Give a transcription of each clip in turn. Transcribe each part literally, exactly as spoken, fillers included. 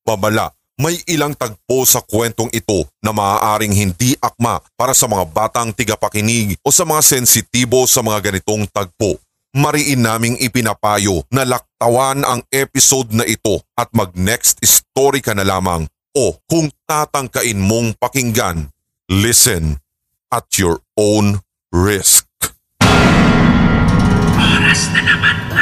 Babala, may ilang tagpo sa kwentong ito na maaaring hindi akma para sa mga batang tigapakinig o sa mga sensitibo sa mga ganitong tagpo. Mariin naming ipinapayo na laktawan ang episode na ito at mag-next story ka na lamang o kung tatangkain mong pakinggan, listen at your own risk. Oras na naman na.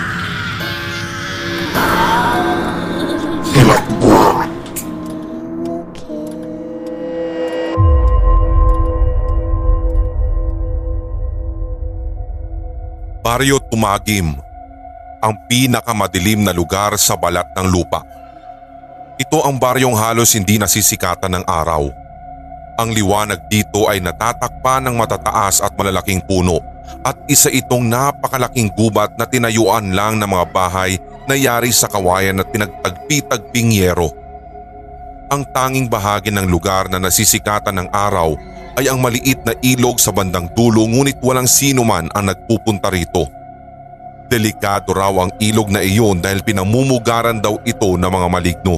Baryo Tumagim, ang pinakamadilim na lugar sa balat ng lupa. Ito ang baryong halos hindi nasisikatan ng araw. Ang liwanag dito ay natatakpan ng matataas at malalaking puno at isa itong napakalaking gubat na tinayuan lang ng mga bahay na yari sa kawayan at pinagtagpi-tagping yero. Ang tanging bahagi ng lugar na nasisikatan ng araw ay ang maliit na ilog sa bandang dulo ngunit walang sino man ang nagpupunta rito. Delikado raw ang ilog na iyon dahil pinamumugaran daw ito ng mga maligno.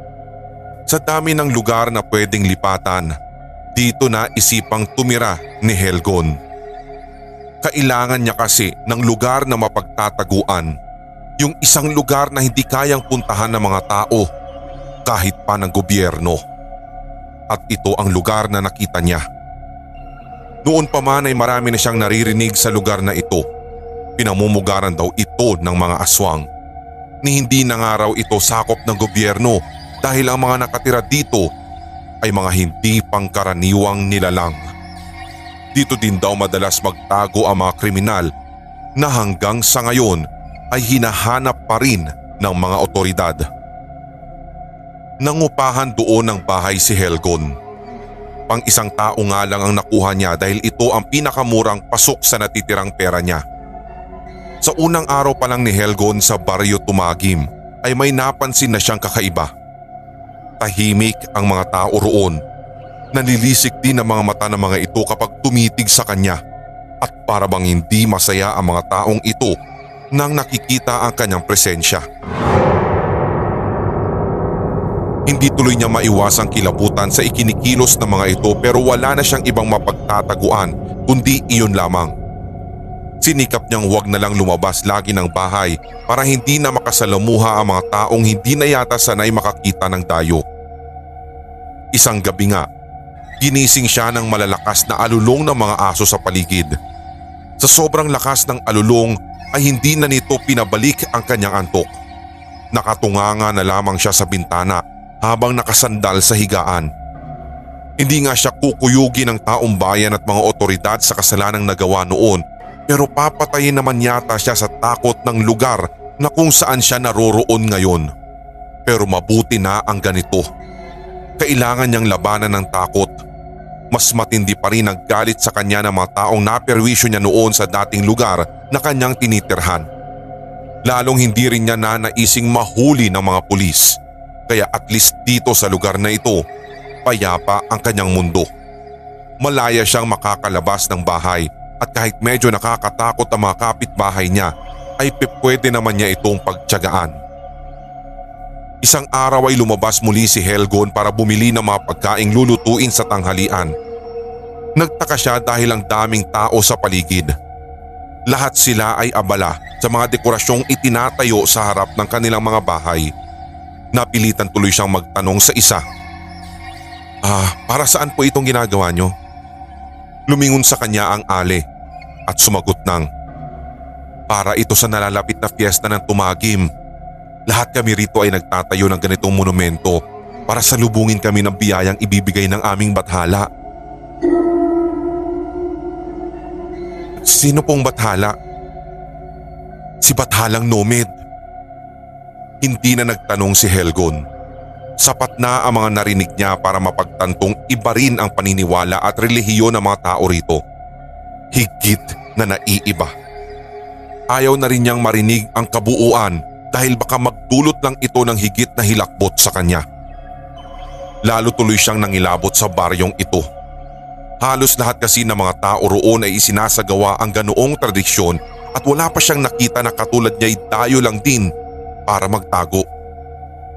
Sa dami ng lugar na pwedeng lipatan, dito na isipang tumira ni Helgon. Kailangan niya kasi ng lugar na mapagtataguan, yung isang lugar na hindi kayang puntahan ng mga tao kahit pa ng gobyerno. At ito ang lugar na nakita niya. Noon pa man ay marami na siyang naririnig sa lugar na ito. Pinamumugaran daw ito ng mga aswang. Ni hindi na nga raw ito sakop ng gobyerno dahil ang mga nakatira dito ay mga hindi pangkaraniwang nilalang. Dito din daw madalas magtago ang mga kriminal na hanggang sa ngayon ay hinahanap pa rin ng mga otoridad. Nangupahan doon ng bahay si Helgon. Pang isang tao nga lang ang nakuha niya dahil ito ang pinakamurang pasok sa natitirang pera niya. Sa unang araw pa lang ni Helgon sa Baryo Tumagim ay may napansin na siyang kakaiba. Tahimik ang mga tao roon. Nanilisik din ang mga mata ng mga ito kapag tumitig sa kanya at para bang hindi masaya ang mga taong ito nang nakikita ang kanyang presensya. Hindi tuloy niya maiwasang kilabutan sa ikinikilos ng mga ito pero wala na siyang ibang mapagtataguan kundi iyon lamang. Sinikap niyang huwag na lang lumabas lagi ng bahay para hindi na makasalamuha ang mga taong hindi na yata sanay makakita ng dayo. Isang gabi nga, ginising siya ng malalakas na alulong ng mga aso sa paligid. Sa sobrang lakas ng alulong ay hindi na nito pinabalik ang kanyang antok. Nakatunganga na lamang siya sa bintana habang nakasandal sa higaan. Hindi nga siya kukuyugi ng taong bayan at mga otoridad sa kasalanang nagawa noon pero papatayin naman yata siya sa takot ng lugar na kung saan siya naroroon ngayon. Pero mabuti na ang ganito. Kailangan niyang labanan ng takot. Mas matindi pa rin ang galit sa kanya ng mga taong naperwisyo niya noon sa dating lugar na kanyang tinitirhan. Lalong hindi rin niya nanaising mahuli ng mga pulis. Kaya at least dito sa lugar na ito, payapa ang kanyang mundo. Malaya siyang makakalabas ng bahay at kahit medyo nakakatakot ang mga kapitbahay niya ay pwede naman niya itong pagtiyagaan. Isang araw ay lumabas muli si Helgon para bumili ng mga pagkaing lulutuin sa tanghalian. Nagtaka siya dahil ang daming tao sa paligid. Lahat sila ay abala sa mga dekorasyong itinatayo sa harap ng kanilang mga bahay. Napilitan tuloy siyang magtanong sa isa. Ah, para saan po itong ginagawa niyo? Lumingon sa kanya ang ale at sumagot ng, para ito sa nalalapit na fiesta ng Tumagim. Lahat kami rito ay nagtatayo ng ganitong monumento para salubungin kami ng biyayang ibibigay ng aming bathala. Sino pong bathala? Si Bathalang Nomad. Hindi na nagtanong si Helgon. Sapat na ang mga narinig niya para mapagtantong iba rin ang paniniwala at relihiyon ng mga tao rito. Higit na naiiba. Ayaw na rin niyang marinig ang kabuuan dahil baka magdulot lang ito ng higit na hilakbot sa kanya. Lalo tuloy siyang nangilabot sa baryong ito. Halos lahat kasi ng mga tao roon ay isinasagawa ang ganoong tradisyon at wala pa siyang nakita na katulad niya'y dayo lang din para magtago.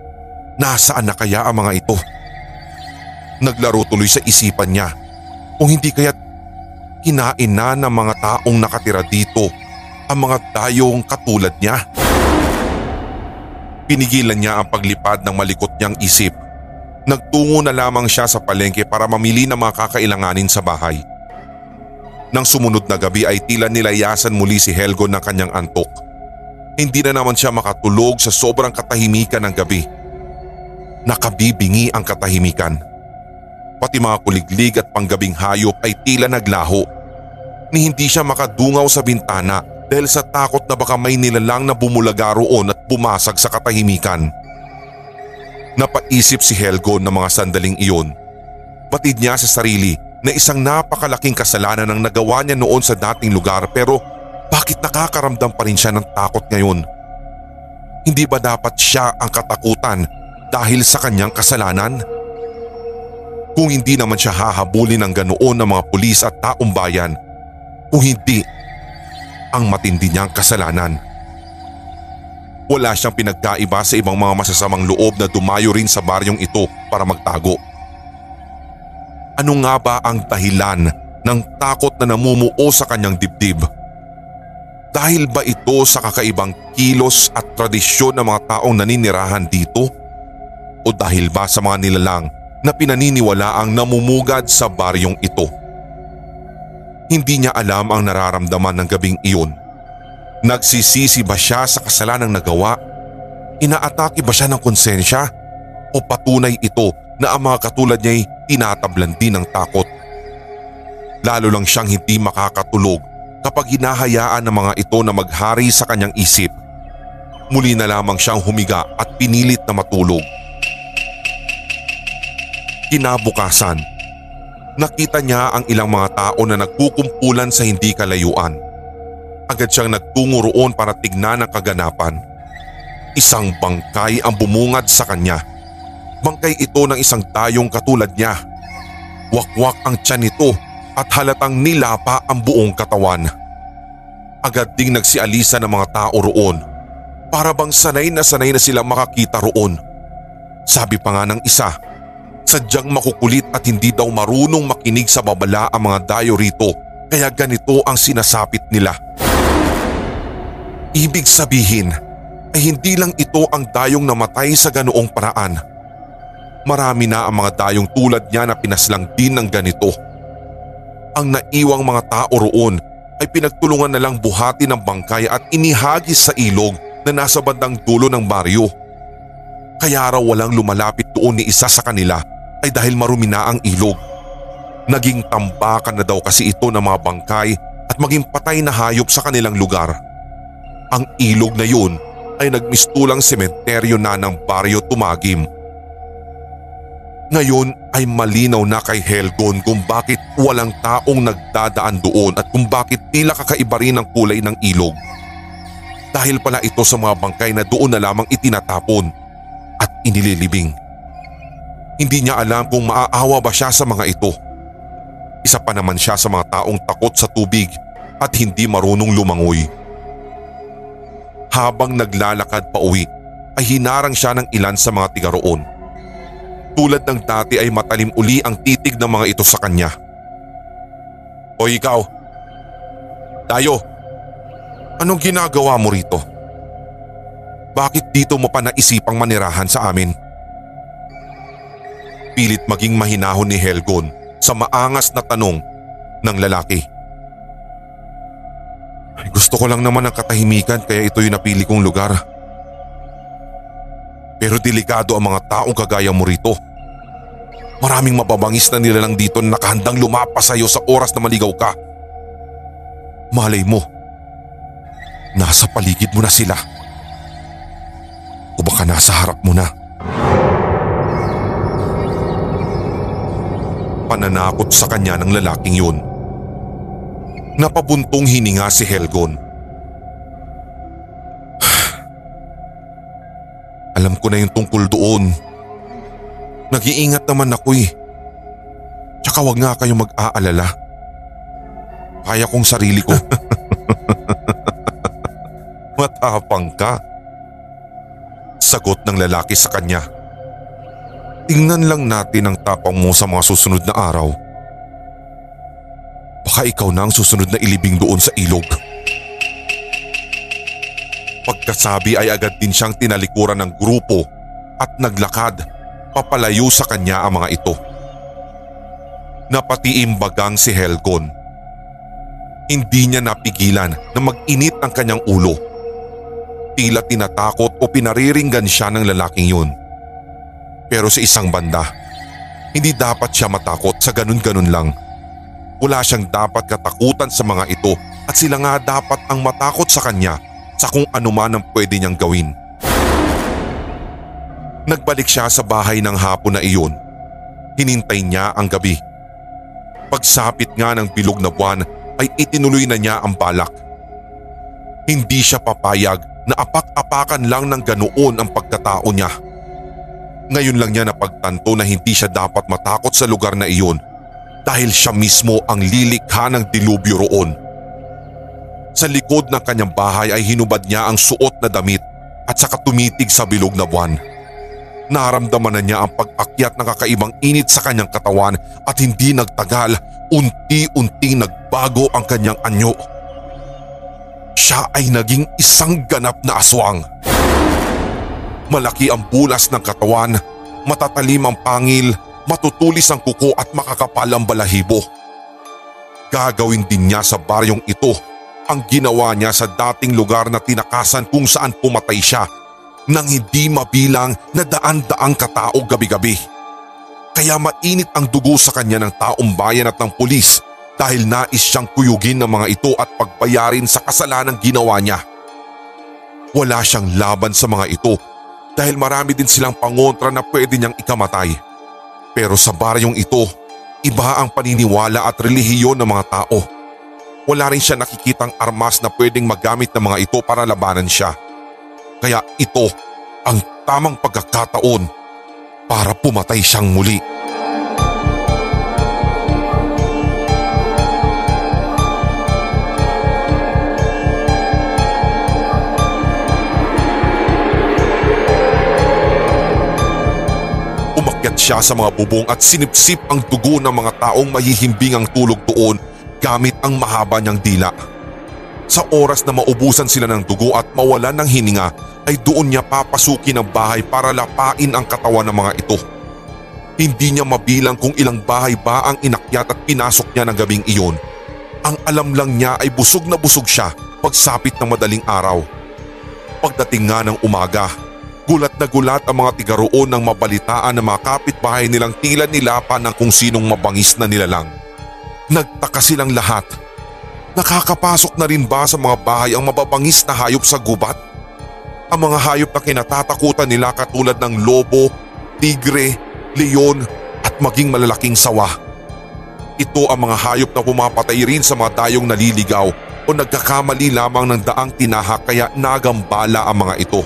Nasaan na kaya ang mga ito? Naglaro tuloy sa isipan niya kung hindi kaya't kinain na ng mga taong nakatira dito ang mga dayong katulad niya. Pinigilan niya ang paglipad ng malikot niyang isip. Nagtungo na lamang siya sa palengke para mamili ng mga kakailanganin sa bahay. Nang sumunod na gabi ay tila nilayasan muli si Helgon ng kanyang antok. Hindi na naman siya makatulog sa sobrang katahimikan ng gabi. Nakabibingi ang katahimikan. Pati mga kuliglig at panggabing hayop ay tila naglaho. Ni hindi siya makadungaw sa bintana dahil sa takot na baka may nilalang na bumulaga roon at bumasag sa katahimikan. Napaisip si Helgon ng mga sandaling iyon. Batid niya sa sarili na isang napakalaking kasalanan ang nagawa niya noon sa dating lugar, pero bakit nakakaramdam pa rin siya ng takot ngayon? Hindi ba dapat siya ang katakutan dahil sa kanyang kasalanan? Kung hindi naman siya hahabulin ng ganoon ng mga pulis at taong bayan, kung hindi ang matindi niyang kasalanan. Wala siyang pinagkaiba sa ibang mga masasamang loob na dumayo rin sa baryong ito para magtago. Ano nga ba ang dahilan ng takot na namumuo sa kanyang dibdib? Dahil ba ito sa kakaibang kilos at tradisyon ng mga taong naninirahan dito? O dahil ba sa mga nilalang na pinaniniwalaang namumugad sa baryong ito? Hindi niya alam ang nararamdaman ng gabing iyon. Nagsisisi ba siya sa kasalanang nagawa? Inaatake ba siya ng konsensya? O patunay ito na ang mga katulad niya'y tinatablan din ng takot? Lalo lang siyang hindi makakatulog kapag hinahayaan ng mga ito na maghari sa kanyang isip. Muli na lamang siyang humiga at pinilit na matulog. Kinabukasan, nakita niya ang ilang mga tao na nagkukumpulan sa hindi kalayuan. Agad siyang nagtungo roon para tignan ang kaganapan. Isang bangkay ang bumungad sa kanya. Bangkay ito ng isang dayong katulad niya. Wakwak ang tiyan nito at halatang nilapa ang buong katawan. Agad ding nagsialisa ng mga tao roon. Para bang sanay na sanay na silang makakita roon. Sabi pa nga ng isa, sadyang makukulit at hindi daw marunong makinig sa babala ang mga dayo rito, kaya ganito ang sinasapit nila. Ibig sabihin ay hindi lang ito ang dayong namatay sa ganoong paraan. Marami na ang mga dayong tulad niya na pinaslang din ng ganito. Ang naiwang mga tao roon ay pinagtulungan na lang buhati ng bangkay at inihagis sa ilog na nasa bandang dulo ng baryo. Kaya raw walang lumalapit doon ni isa sa kanila ay dahil marumi na ang ilog. Naging tambakan na daw kasi ito ng mga bangkay at maging patay na hayop sa kanilang lugar. Ang ilog na yun ay nagmistulang sementeryo na ng baryo Tumagim. Ngayon ay malinaw na kay Helgon kung bakit walang taong nagdadaan doon at kung bakit tila kakaiba rin ang kulay ng ilog. Dahil pala ito sa mga bangkay na doon na lamang itinatapon at inililibing. Hindi niya alam kung maaawa ba siya sa mga ito. Isa pa naman siya sa mga taong takot sa tubig at hindi marunong lumangoy. Habang naglalakad pa uwi ay hinarang siya ng ilan sa mga tiga roon. Tulad ng dati ay matalim uli ang titig ng mga ito sa kanya. O ikaw, Dayo, anong ginagawa mo rito? Bakit dito mo pa naisipang manirahan sa amin? Pilit maging mahinahon ni Helgon sa maangas na tanong ng lalaki. Ay, gusto ko lang naman ng katahimikan kaya ito yung napili kong lugar. Pero delikado ang mga taong kagaya mo rito. Maraming mababangis na nilalang dito na nakahandang lumapas sa iyo sa oras na maligaw ka. Malay mo, nasa paligid mo na sila. O baka nasa harap mo na. Pananakot sa kanya ng lalaking yun. Napabuntong hininga si Helgon. Alam ko na yung tungkol doon. Nag-iingat naman ako eh. Tsaka wag nga kayong mag-aalala. Kaya kong sarili ko. Matapang ka. Sagot ng lalaki sa kanya. Tingnan lang natin ang tapang mo sa mga susunod na araw. Baka ikaw na ang susunod na ilibing doon sa ilog. Pagkasabi ay agad din siyang tinalikuran ng grupo at naglakad papalayo sa kanya ang mga ito. Napatiimbagang si Helgon. Hindi niya napigilan na mag-init ang kanyang ulo. Tila tinatakot o pinariringgan siya ng lalaking yun. Pero sa isang banda, hindi dapat siya matakot sa ganun-ganun lang. Wala siyang dapat katakutan sa mga ito at sila nga dapat ang matakot sa kanya sa kung anuman ang pwede niyang gawin. Nagbalik siya sa bahay ng hapon na iyon. Hinintay niya ang gabi. Pagsapit nga ng bilog na buwan ay itinuloy na niya ang balak. Hindi siya papayag na apak-apakan lang ng ganoon ang pagkatao niya. Ngayon lang niya napagtanto na hindi siya dapat matakot sa lugar na iyon dahil siya mismo ang lilikha ng dilubyo roon. Sa likod ng kanyang bahay ay hinubad niya ang suot na damit at saka tumitig sa bilog na buwan. Naramdaman na niya ang pag-akyat ng kakaibang init sa kanyang katawan at hindi nagtagal, unti-unting nagbago ang kanyang anyo. Siya ay naging isang ganap na aswang. Malaki ang bulas ng katawan, matatalim ang pangil, matutulis ang kuko at makakapal ang balahibo. Gagawin din niya sa baryong ito ang ginawa niya sa dating lugar na tinakasan kung saan pumatay siya nang hindi mabilang na daan-daang katao gabi-gabi. Kaya mainit ang dugo sa kanya ng taong bayan at ng pulis dahil nais siyang kuyugin ng mga ito at pagbayarin sa kasalanang ginawa niya. Wala siyang laban sa mga ito dahil marami din silang pangontra na pwede niyang ikamatay. Pero sa baryong ito, iba ang paniniwala at relihiyon ng mga tao. Wala rin siya nakikitang armas na pwedeng magamit ng mga ito para labanan siya. Kaya ito ang tamang pagkakataon para pumatay siyang muli. Umakyat siya sa mga bubong at sinipsip ang dugo ng mga taong mahihimbing ang tulog doon gamit ang mahaba niyang dila. Sa oras na maubusan sila ng dugo at mawalan ng hininga ay doon niya papasukin ang bahay para lapain ang katawan ng mga ito. Hindi niya mabilang kung ilang bahay ba ang inakyat at pinasok niya ng gabing iyon. Ang alam lang niya ay busog na busog siya pagsapit ng madaling araw. Pagdating nga ng umaga, gulat na gulat ang mga tiga roon nang mabalitaan ng mga kapitbahay nilang tila nilapan ng kung sinong mabangis na nilalang. Nagtaka silang lahat. Nakakapasok na rin ba sa mga bahay ang mababangis na hayop sa gubat? Ang mga hayop na kinatatakutan nila katulad ng lobo, tigre, leon at maging malalaking sawa. Ito ang mga hayop na pumapatay rin sa mga dayong naliligaw o nagkakamali lamang ng daang tinahak kaya nagambala ang mga ito.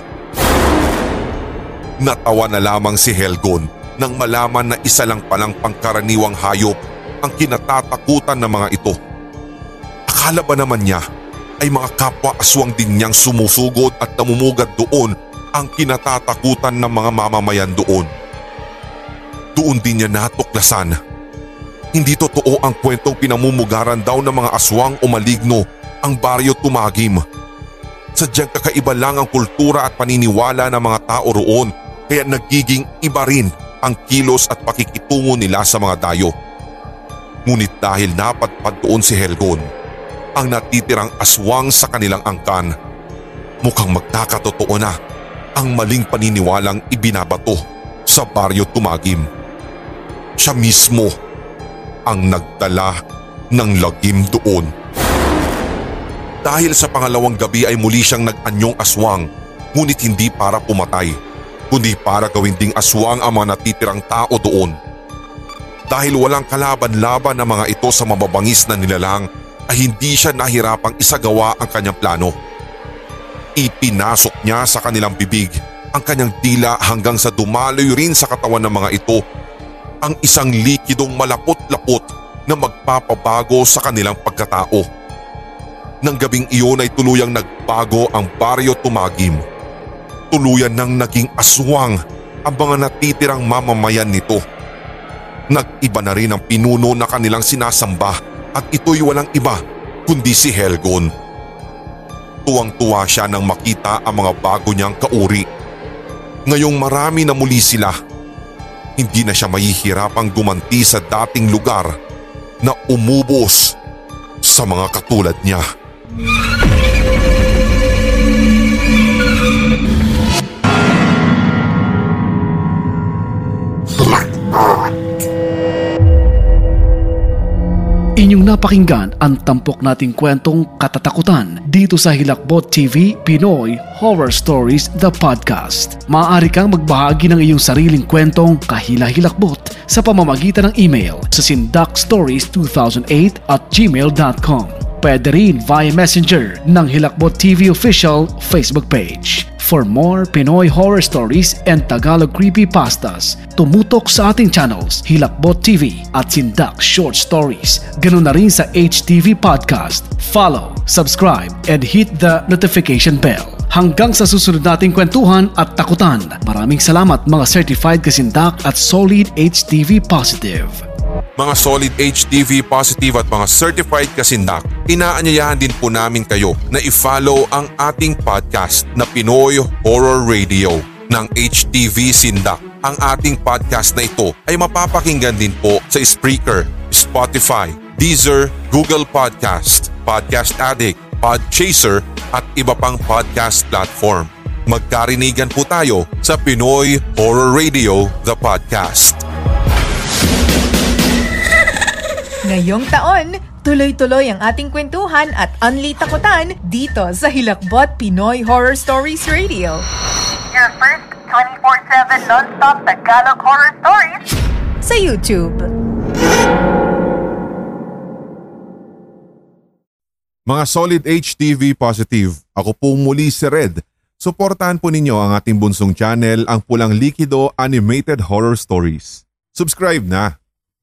Natawa na lamang si Helgon nang malaman na isa lang palang pangkaraniwang hayop ang kinatatakutan ng mga ito. Akala ba naman niya ay mga kapwa aswang din niyang sumusugod at namumugad doon ang kinatatakutan ng mga mamamayan doon. Doon din niya natuklasan. Hindi totoo ang kwentong pinamumugaran daw ng mga aswang o maligno ang baryo Tumagim. Sadyang kakaiba lang ang kultura at paniniwala ng mga tao roon kaya nagiging iba rin ang kilos at pakikitungo nila sa mga dayo. Ngunit dahil napadpad doon si Helgon, ang natitirang aswang sa kanilang angkan, mukhang magkakatotoo na ang maling paniniwalang ibinabato sa baryo Tumagim. Siya mismo ang nagdala ng lagim doon. Dahil sa pangalawang gabi ay muli siyang nag-anyong aswang, ngunit hindi para pumatay, kundi para gawin ding aswang ang mga natitirang tao doon. Dahil walang kalaban-laban ng mga ito sa mababangis na nilalang, ay hindi siya nahirapang isagawa ang kanyang plano. Ipinasok niya sa kanilang bibig ang kanyang dila hanggang sa dumaloy rin sa katawan ng mga ito ang isang likidong malapot-lapot na magpapabago sa kanilang pagkatao. Nang gabing iyon ay tuluyang nagbago ang baryo Tumagim. Tuluyan nang naging aswang ang mga natitirang mamamayan nito. Nag-iba na rin ang pinuno na kanilang sinasamba at ito'y walang iba kundi si Helgon. Tuwang-tuwa siya nang makita ang mga bago niyang kauri. Ngayong marami na muli sila, hindi na siya mahihirapang gumanti sa dating lugar na umubos sa mga katulad niya. Inyong napakinggan ang tampok nating kwentong katatakutan dito sa Hilakbot T V Pinoy Horror Stories The Podcast. Maaari kang magbahagi ng iyong sariling kwentong kahila-hilakbot sa pamamagitan ng email sa sindakstories two thousand eight at gmail dot com. Pwede rin via Messenger ng Hilakbot T V Official Facebook page. For more Pinoy horror stories and Tagalog creepypastas, tumutok sa ating channels Hilakbot T V at Sindak Short Stories. Ganun na rin sa H T V Podcast. Follow, subscribe, and hit the notification bell. Hanggang sa susunod nating kwentuhan at takutan. Maraming salamat mga certified kasindak at solid H T V positive. Mga solid H T V positive at mga certified kasindak, inaanyayahan din po namin kayo na i-follow ang ating podcast na Pinoy Horror Radio ng H T V Sindak. Ang ating podcast na ito ay mapapakinggan din po sa Spreaker, Spotify, Deezer, Google Podcast, Podcast Addict, Podchaser at iba pang podcast platform. Magkarinigan po tayo sa Pinoy Horror Radio, the podcast. Ngayong taon, tuloy-tuloy ang ating kwentuhan at unli takutan dito sa Hilakbot Pinoy Horror Stories Radio. Your first twenty-four seven non-stop Tagalog horror stories sa YouTube. Mga solid H T V positive, ako po muli si Red. Suportahan po ninyo ang ating bunsong channel, ang Pulang Likido Animated Horror Stories. Subscribe na!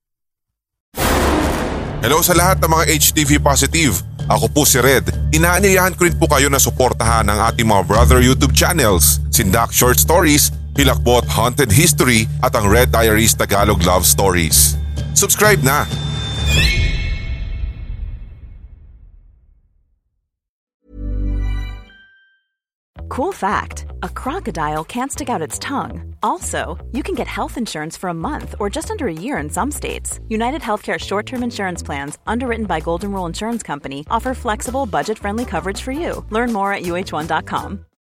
Hello sa lahat ng mga H T V positive. Ako po si Red. Inaanyayahan ko rin po kayo na suportahan ang ating mga brother YouTube channels, Sindak Short Stories, Hilakbot Haunted History at ang Red Diaries Tagalog Love Stories. Subscribe na! Cool fact, a crocodile can't stick out its tongue. Also, you can get health insurance for a month or just under a year in some states. United Healthcare short-term insurance plans, underwritten by Golden Rule Insurance Company, offer flexible, budget-friendly coverage for you. Learn more at U H one dot com.